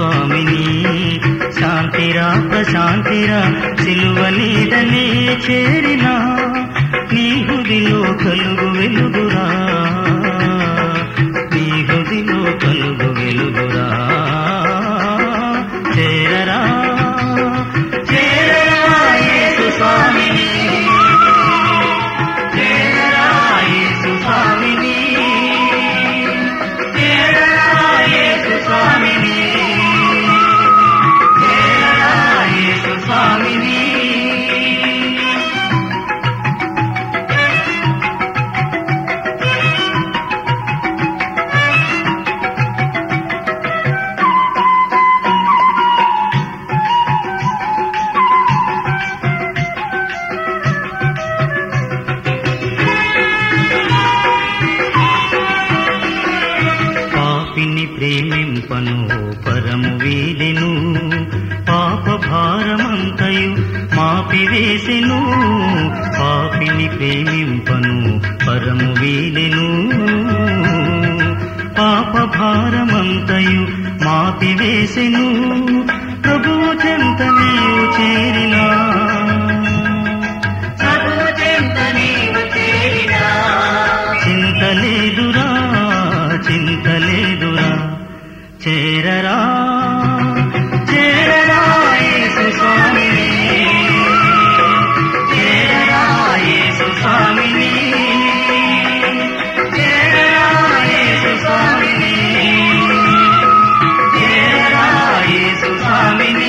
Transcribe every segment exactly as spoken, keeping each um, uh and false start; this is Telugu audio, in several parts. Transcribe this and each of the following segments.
స్వామిని శాంతిరా ప్రశాంతిరా సిలువ నీడనే చేరినా నీ హృదిలో కలుగు వెలుగురా నీ హృదిలో కలుగు వెలుగురా చేరరా చేరరా యేసు స్వామిని చేరరా యేసు స్వామిని చేరరా యేసు స్వామిని చేరరా యేసు స్వామిని పాపిని ప్రేమింపను పరము వీడెను పాప భారమంతయు మాపివేసెను పాపిని ప్రేమింపను పరము వీడెను పాప భారమంతయు మాపివేసెను ప్రభువు చెంత నీవు చేరినా ప్రభువు చెంత నీవు చేరినా చింతలేదురా చింతలేదురా చేరరా చేరరా యేసు స్వామిని చేరరా యేసు స్వామిని చేరరా యేసు స్వామిని చేరరా యేసు స్వామిని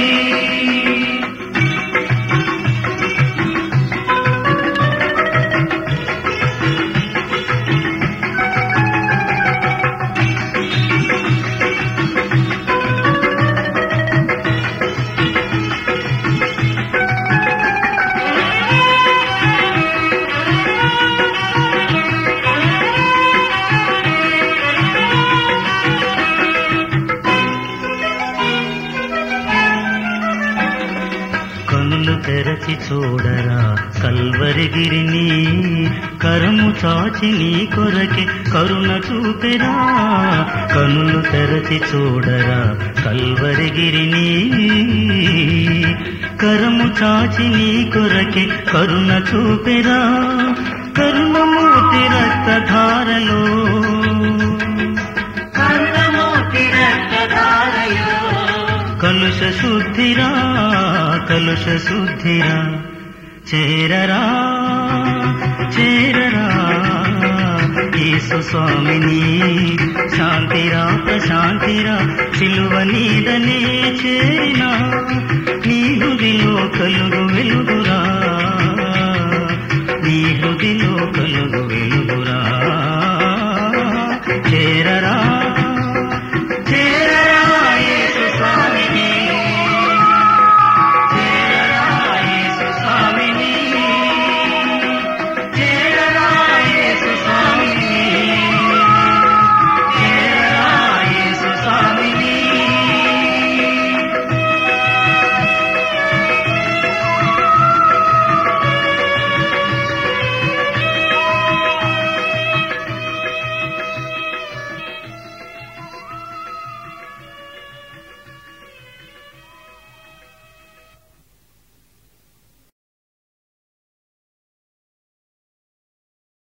కనులు తెరచి చూడరా కల్వరిగిరిని కరము చాచి నీ కొరకే కరుణ చూపెరా కనులు తెరచి చూడరా కల్వరిగిరిని కరము చాచి నీ కొరకే కరుణ చూపెరా కరుణమూర్తి రక్తధారలో కరుణమూర్తి రక్తధారలో కలుష శుద్ధిరా కలుష శుద్ధిరా చేరరా చేరరా యేసు స్వామిని శాంతిరా ప్రశాంతిరా సిలువ నీడనే చేరినా నీ హృదిలో కలుగు వెలుగురా నీ హృదిలో కలుగు